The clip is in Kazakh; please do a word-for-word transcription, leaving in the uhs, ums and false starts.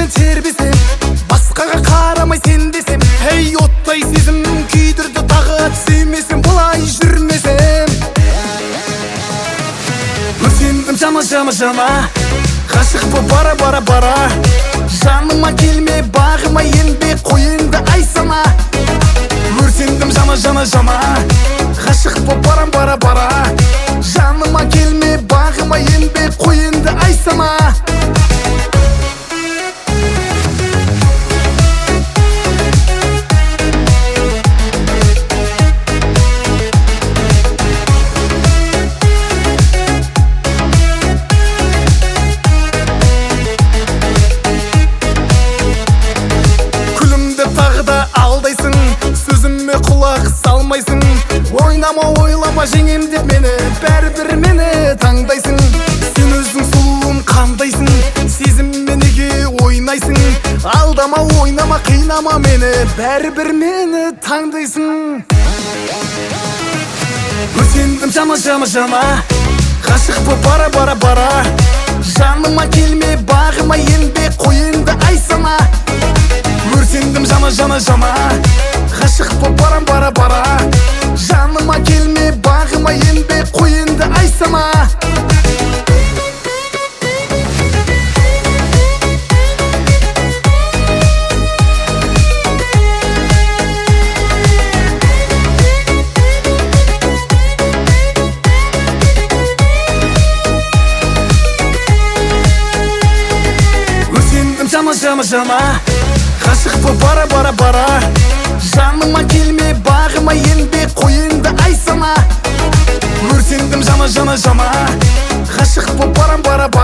мен тербесем, басқаға қарамай сен десем, ей оттай сезім күйдірді тағы сүймесем, бұлай жүрмесем. Өртендім жама жама жама, ғашық боп бара бара бара, жаныма келме бағыма енбе қойынды ай сана. Өртендім жама жама жама, ғашық боп барам бара бара, жаныма келме бағыма енбе қойынды ай сана. Алдайсың, сөзіме құлақ салмайсың, ойнама ойлама жеңем деп мені, бәрібір мені таңдайсың. Сен өзің сұлуым қандайсың, сезіммен неге ойнайсың, алдама ойнама қинама мені, бәрібір мені таңдайсың. Өртендім жама жама жама, ғашық боп бара бара бара, жаныма келме бағыма енбе қойынды ай сана. Өртендім жама жама жама, ғашық боп барам бара бара, жаныма келме бағыма енбе қойынды ай сана. Өртендім жама жама жама, ғашық боп бара бара бара, жаныма келме бағыма енбе қойынды ай сана. Өртендім жама жама жама, ғашық боп барам бара